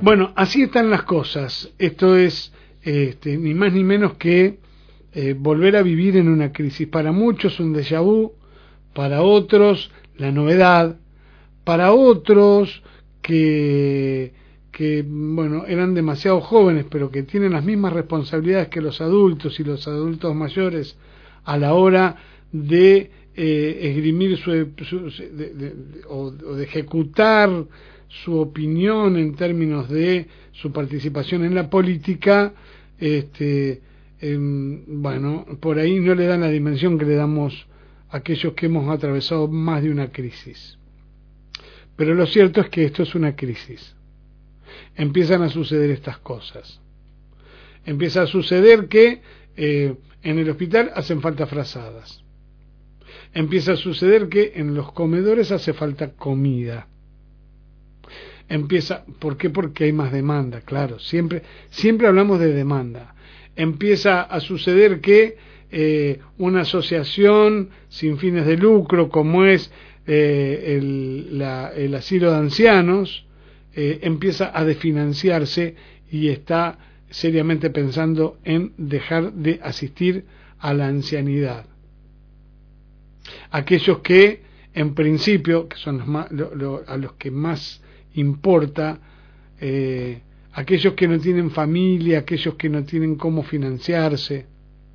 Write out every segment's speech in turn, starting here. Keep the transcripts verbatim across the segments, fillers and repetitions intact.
Bueno, así están las cosas. Esto es este, ni más ni menos que eh, volver a vivir en una crisis. Para muchos un déjà vu, para otros la novedad, para otros que, que bueno, eran demasiado jóvenes, pero que tienen las mismas responsabilidades que los adultos y los adultos mayores a la hora de eh, esgrimir su, su de, de, de, o, o de ejecutar su opinión en términos de su participación en la política. Este, eh, bueno, por ahí no le dan la dimensión que le damos a aquellos que hemos atravesado más de una crisis. Pero lo cierto es que esto es una crisis. Empiezan a suceder estas cosas. Empieza a suceder que eh, en el hospital hacen falta frazadas. Empieza a suceder que en los comedores hace falta comida. Empieza, ¿por qué? Porque hay más demanda, claro, siempre, siempre hablamos de demanda. Empieza a suceder que eh, una asociación sin fines de lucro, como es eh, el, la, el asilo de ancianos, eh, empieza a desfinanciarse y está seriamente pensando en dejar de asistir a la ancianidad. Aquellos que, en principio, que son los más, lo, lo, a los que más importa, eh, aquellos que no tienen familia, aquellos que no tienen cómo financiarse,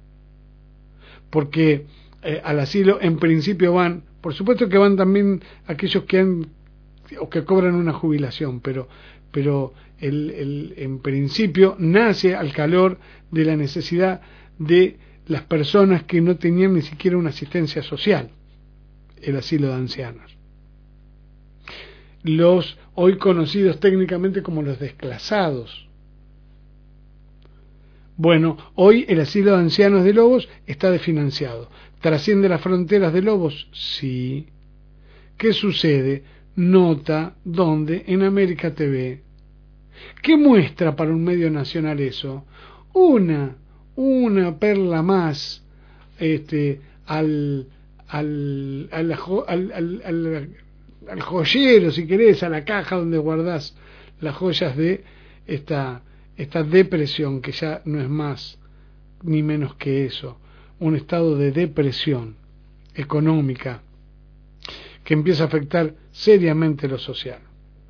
porque eh, al asilo en principio van, por supuesto que van también aquellos que han o que cobran una jubilación, pero pero el, el, en principio nace al calor de la necesidad de las personas que no tenían ni siquiera una asistencia social, el asilo de ancianos, los hoy conocidos técnicamente como los desclasados. Bueno, hoy el asilo de ancianos de Lobos está desfinanciado. ¿Trasciende las fronteras de Lobos? Sí. ¿Qué sucede? Nota donde en América T V. ¿Qué muestra para un medio nacional eso? Una, una perla más este, al, al, al, al, al, al al joyero, si querés, a la caja donde guardás las joyas de esta, esta depresión, que ya no es más ni menos que eso, un estado de depresión económica que empieza a afectar seriamente lo social.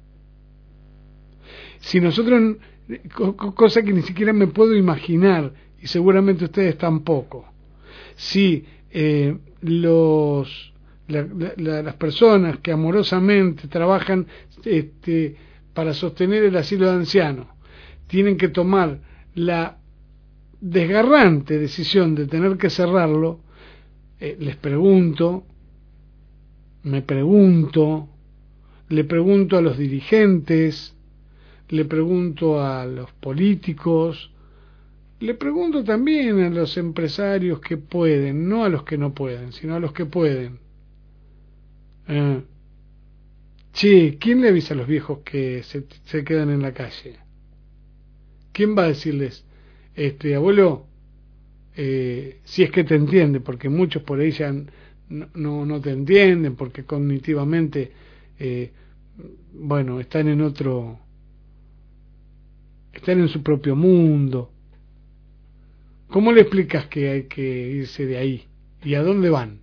Si nosotros, cosa que ni siquiera me puedo imaginar, y seguramente ustedes tampoco, si eh, los La, la, las personas que amorosamente trabajan este, para sostener el asilo de ancianos tienen que tomar la desgarrante decisión de tener que cerrarlo, eh, les pregunto, me pregunto, le pregunto a los dirigentes, le pregunto a los políticos, le pregunto también a los empresarios que pueden, no a los que no pueden, sino a los que pueden. Eh, che, ¿quién le avisa a los viejos que se, se quedan en la calle? ¿Quién va a decirles, este abuelo, eh, si es que te entiende? Porque muchos por ahí ya no, no, no te entienden, porque cognitivamente, eh, bueno, están en otro, están en su propio mundo. ¿Cómo le explicas que hay que irse de ahí? ¿Y a dónde van?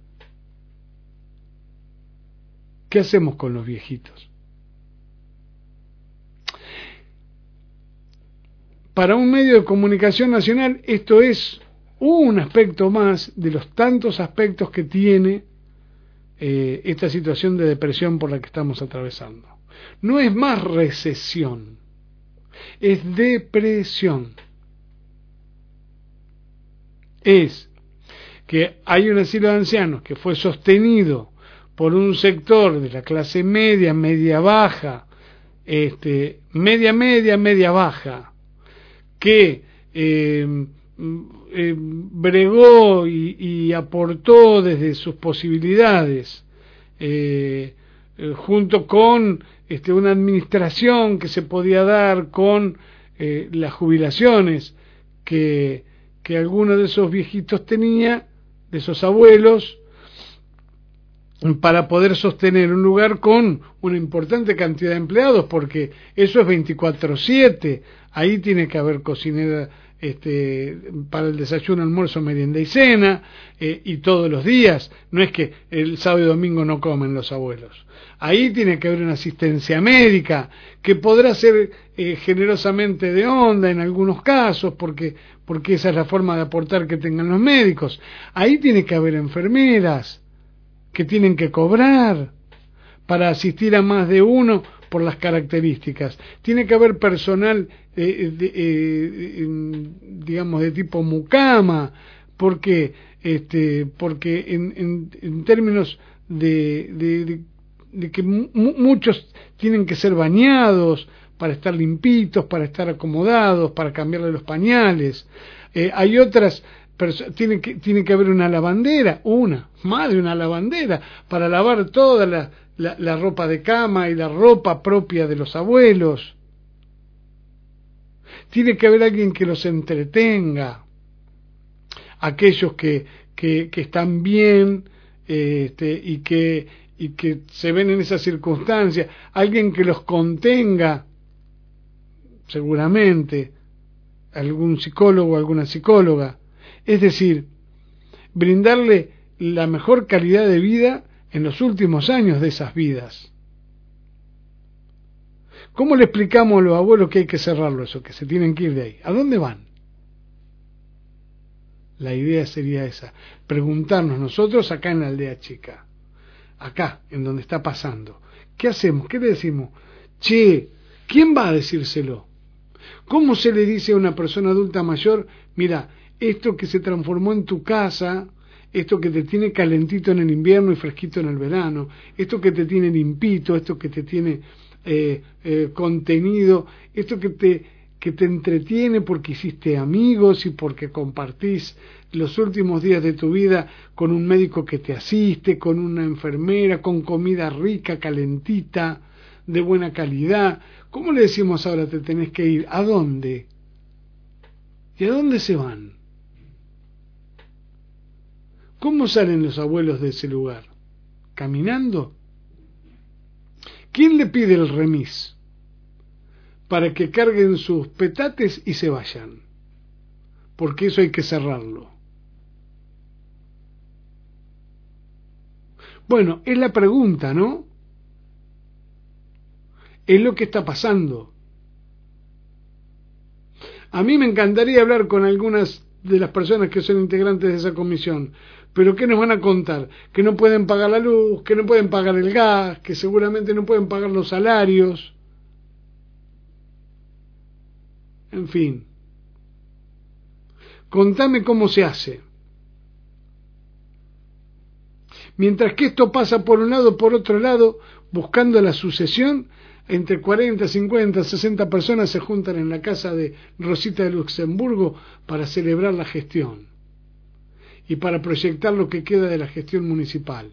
¿Qué hacemos con los viejitos? Para un medio de comunicación nacional esto es un aspecto más de los tantos aspectos que tiene eh, esta situación de depresión por la que estamos atravesando. No es más recesión, es depresión. Es que hay un asilo de ancianos que fue sostenido por un sector de la clase media, media baja, este, media media, media baja, que eh, eh, bregó y, y aportó desde sus posibilidades, eh, eh, junto con este, una administración que se podía dar con eh, las jubilaciones que, que alguno de esos viejitos tenía, de esos abuelos, para poder sostener un lugar con una importante cantidad de empleados, porque eso es veinticuatro siete, ahí tiene que haber cocinera este, para el desayuno, almuerzo, merienda y cena, eh, y todos los días, no es que el sábado y domingo no comen los abuelos, ahí tiene que haber una asistencia médica, que podrá ser eh, generosamente de onda en algunos casos, porque, porque esa es la forma de aportar que tengan los médicos, ahí tiene que haber enfermeras, que tienen que cobrar para asistir a más de uno por las características. Tiene que haber personal, eh, de, eh, digamos, de tipo mucama, porque, este, porque en, en, en términos de, de, de, de que mu muchos tienen que ser bañados para estar limpitos, para estar acomodados, para cambiarle los pañales. Eh, hay otras Tiene que, tiene que haber una lavandera, una, más de una lavandera, para lavar toda la, la, la ropa de cama y la ropa propia de los abuelos. Tiene que haber alguien que los entretenga, aquellos que, que, que están bien eh, este, y, que, y que se ven en esas circunstancias, alguien que los contenga, seguramente, algún psicólogo, alguna psicóloga. Es decir, brindarle la mejor calidad de vida en los últimos años de esas vidas. ¿Cómo le explicamos a los abuelos que hay que cerrarlo eso, que se tienen que ir de ahí? ¿A dónde van? La idea sería esa, preguntarnos nosotros acá en la aldea chica, acá, en donde está pasando, ¿qué hacemos? ¿Qué le decimos? Che, ¿quién va a decírselo? ¿Cómo se le dice a una persona adulta mayor, mira, esto que se transformó en tu casa, esto que te tiene calentito en el invierno y fresquito en el verano, esto que te tiene limpito, esto que te tiene eh, eh, contenido, esto que te, que te entretiene porque hiciste amigos y porque compartís los últimos días de tu vida con un médico que te asiste, con una enfermera, con comida rica, calentita, de buena calidad? ¿Cómo le decimos ahora te tenés que ir? ¿A dónde? ¿Y a dónde se van? ¿Cómo salen los abuelos de ese lugar? ¿Caminando? ¿Quién le pide el remis? Para que carguen sus petates y se vayan. Porque eso hay que cerrarlo. Bueno, es la pregunta, ¿no? Es lo que está pasando. A mí me encantaría hablar con algunas de las personas que son integrantes de esa comisión, pero ¿qué nos van a contar? Que no pueden pagar la luz, que no pueden pagar el gas, que seguramente no pueden pagar los salarios. En fin. Contame cómo se hace. Mientras que esto pasa por un lado, por otro lado, buscando la sucesión, entre cuarenta, cincuenta, sesenta personas se juntan en la casa de Rosita de Luxemburgo para celebrar la gestión y para proyectar lo que queda de la gestión municipal.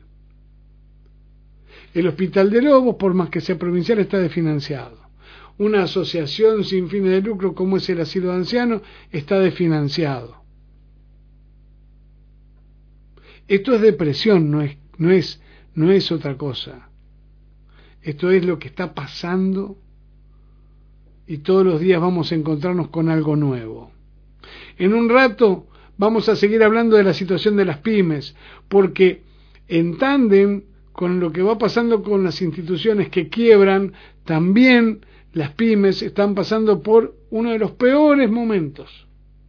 El Hospital de Lobos, por más que sea provincial, está desfinanciado. Una asociación sin fines de lucro como es el Asilo de Ancianos está desfinanciado. Esto es depresión, no es, no es, no es otra cosa. Esto es lo que está pasando y todos los días vamos a encontrarnos con algo nuevo. En un rato vamos a seguir hablando de la situación de las pymes, porque en tándem con lo que va pasando con las instituciones que quiebran, también las pymes están pasando por uno de los peores momentos.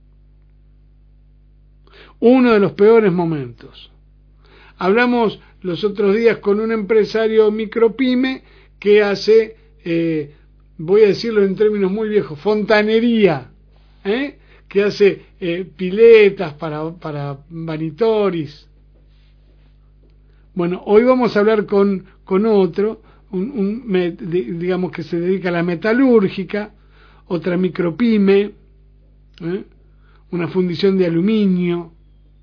Uno de los peores momentos. Hablamos los otros días con un empresario micropyme que hace, eh, voy a decirlo en términos muy viejos, fontanería, ¿eh? que hace eh, piletas para, para vanitoris. Bueno, hoy vamos a hablar con, con otro, un, un, me, digamos que se dedica a la metalúrgica, otra micropyme, ¿eh? una fundición de aluminio,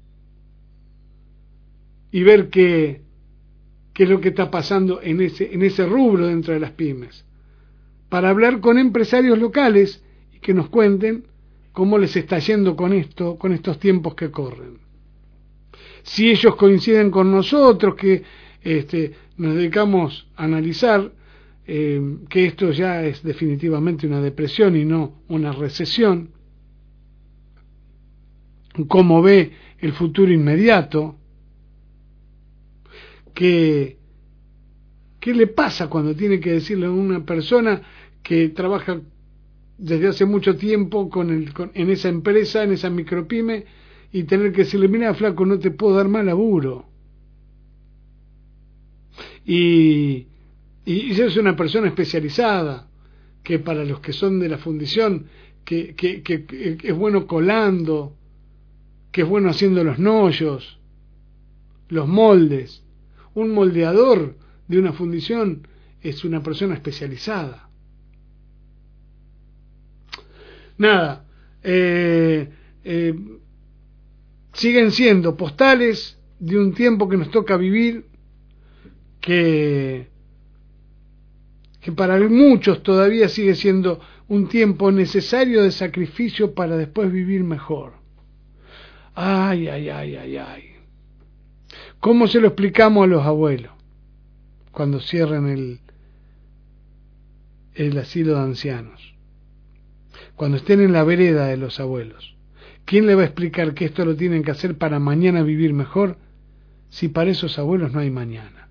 y ver qué, qué es lo que está pasando en ese, en ese rubro dentro de las pymes, para hablar con empresarios locales y que nos cuenten cómo les está yendo con esto, con estos tiempos que corren. Si ellos coinciden con nosotros, que este, nos dedicamos a analizar eh, que esto ya es definitivamente una depresión y no una recesión, cómo ve el futuro inmediato, que qué le pasa cuando tiene que decirle a una persona que trabaja desde hace mucho tiempo con el, con, en esa empresa, en esa micropyme, y tener que decirle, mira, flaco, no te puedo dar más laburo. Y, y ella es una persona especializada, que para los que son de la fundición, que, que, que, que es bueno colando, que es bueno haciendo los nollos, los moldes. Un moldeador de una fundición es una persona especializada. Nada, eh, eh, siguen siendo postales de un tiempo que nos toca vivir, que, que para muchos todavía sigue siendo un tiempo necesario de sacrificio para después vivir mejor. Ay, ay, ay, ay, ay. ¿Cómo se lo explicamos a los abuelos cuando cierran el, el asilo de ancianos? Cuando estén en la vereda de los abuelos, ¿quién le va a explicar que esto lo tienen que hacer para mañana vivir mejor, si para esos abuelos no hay mañana?